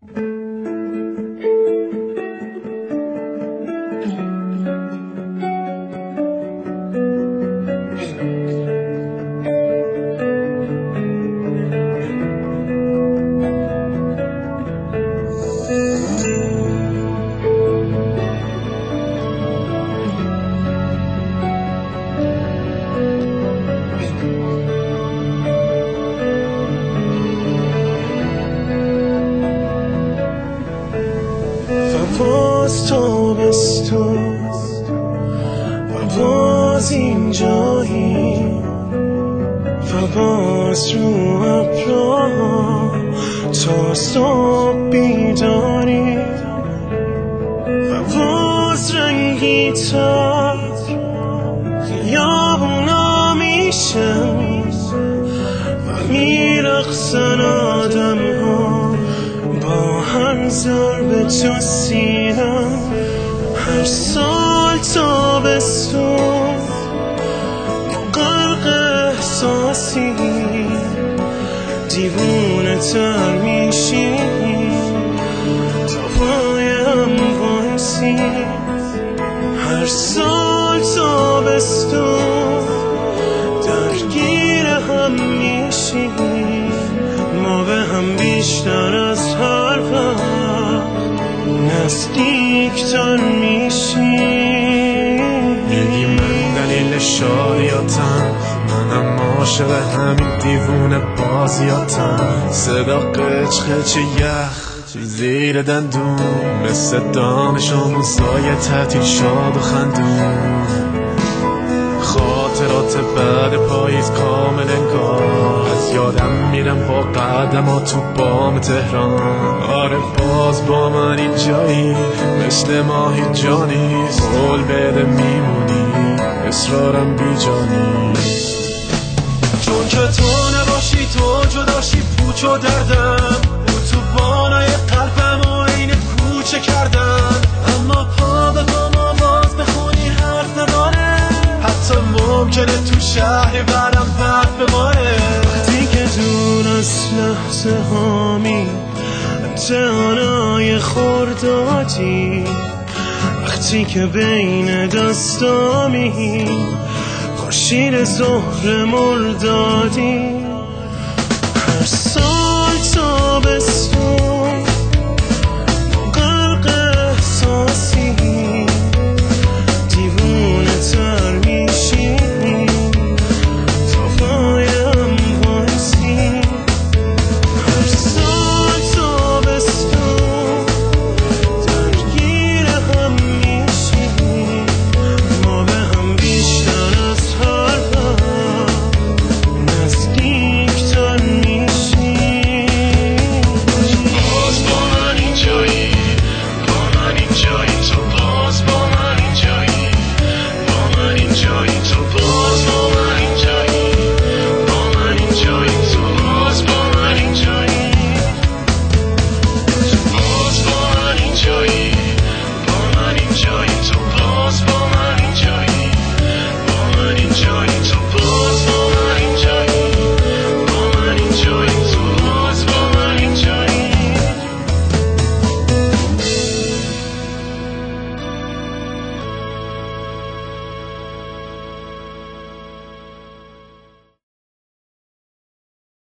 باز تابستون و باز اینجایی و باز رو ابرها تا صبح بیداری و باز رنگی تا خیابونا میشن و میرقصن آدم ها با هر ضرب تو سینم. هر سال تابستون غرق احساسی دیوونه تر میشی تا پایم وایسی. هر سال تابستون درگیر هم میشی ما به هم بیشتر از هر وقت نزدیکتر میشی. میگی من دلیل شادیاتم، منم عاشق همین دیوونه بازیاتم. صدا قچ قچ یخ زیر دندون مثل دانش آموزای تعطیل شاد و خندون. خاطرات بعد پاییز کامل انگار از یادم میرم با قدمات تو بام تهران. آره باز با من اینجایی مثل ماهی جانی، قول بده میمونی اصرارم بی جانی. چون که تو نباشی تو جداشی پوچ و دردم اتوبانای قلبم و این کوچه کردن. اما پا به پا ما باز بخونی حرف نداره، حتی ممکنه تو شهری برم برف بباره. وقتی که دور از لحظه هامی امتحانای خوردادی، وقتی که بین دستامی خورشید ظهر مردادی. هر سال